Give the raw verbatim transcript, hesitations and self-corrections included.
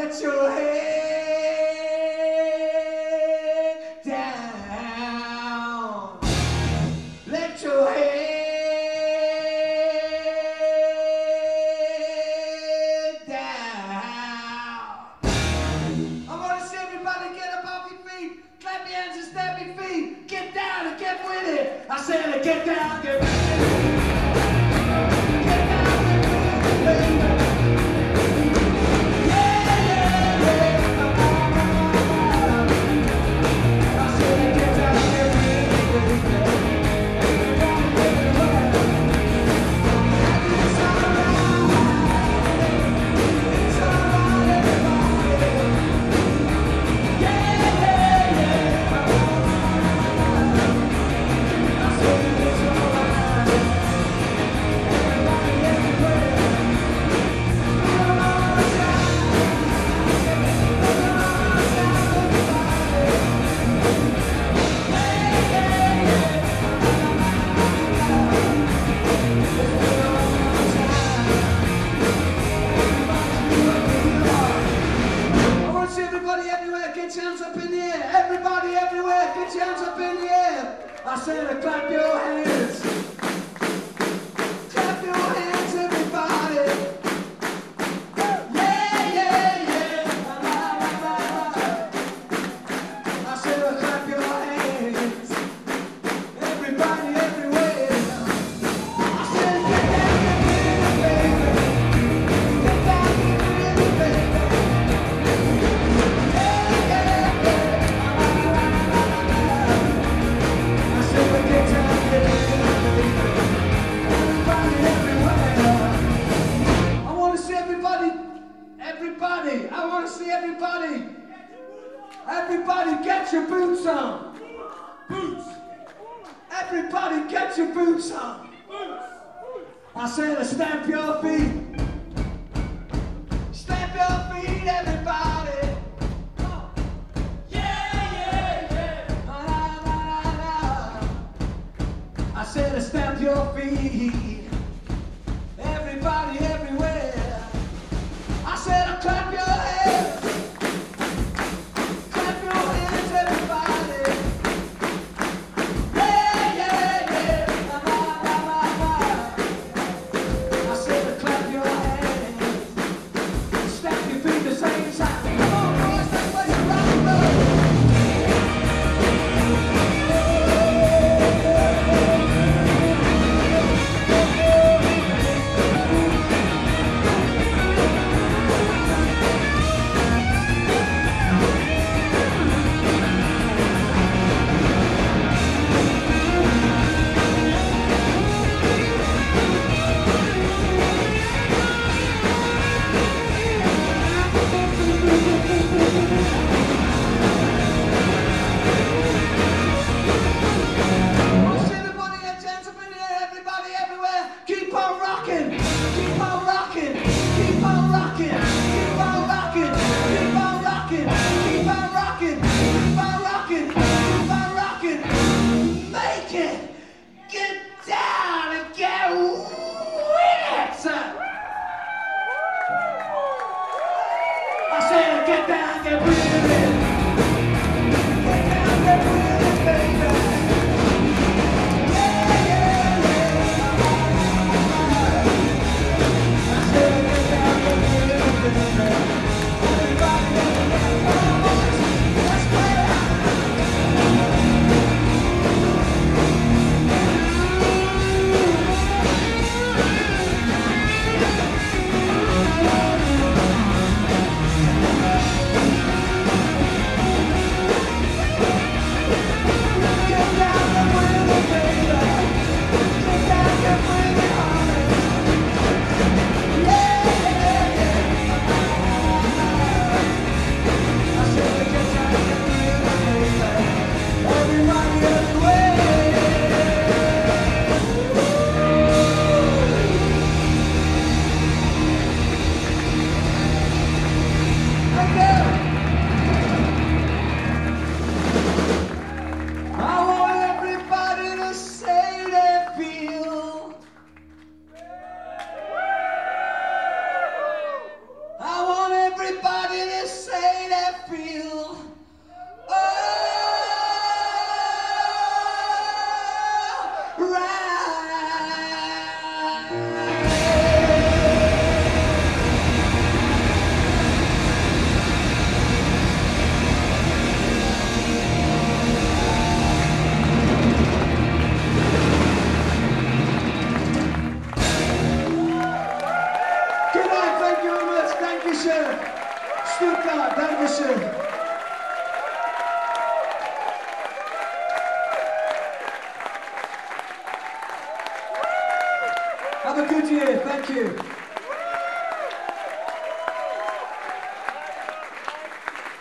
let your head down. Let your head down. I want to see everybody get up off your feet, clap your hands and stamp your feet, get down and get with it. I said get down, get with it. Get down, get with it, baby. Get your hands up in the air. Everybody everywhere, get your hands up in the air. I said clap your hands. Clap your hands, everybody. Yeah, yeah, yeah. I said clap your hands. Everybody everywhere. I said get down, get with it, baby. Get down, get with it, baby. Everybody, I want to see everybody. Everybody get your boots on. Boots. Everybody get your boots on. Boots. I said stamp your feet. Stamp your feet, everybody. Yeah, yeah, yeah. La, la, la, la. I said stamp your feet. Everybody, everywhere. I said, clap your hands. Clap your hands, everybody. Yeah, yeah, yeah. La, la, la, la, la. I said, clap your hands. Stamp your feet the same time. Come on, boys, that's what you rock and roll. Get down, get with it. Get down, get with it, baby. Yeah, yeah, yeah. I said get down, get with it, baby. Everybody, everybody, come on, boys. Let's play it out. Stuttgart, Dankeschön.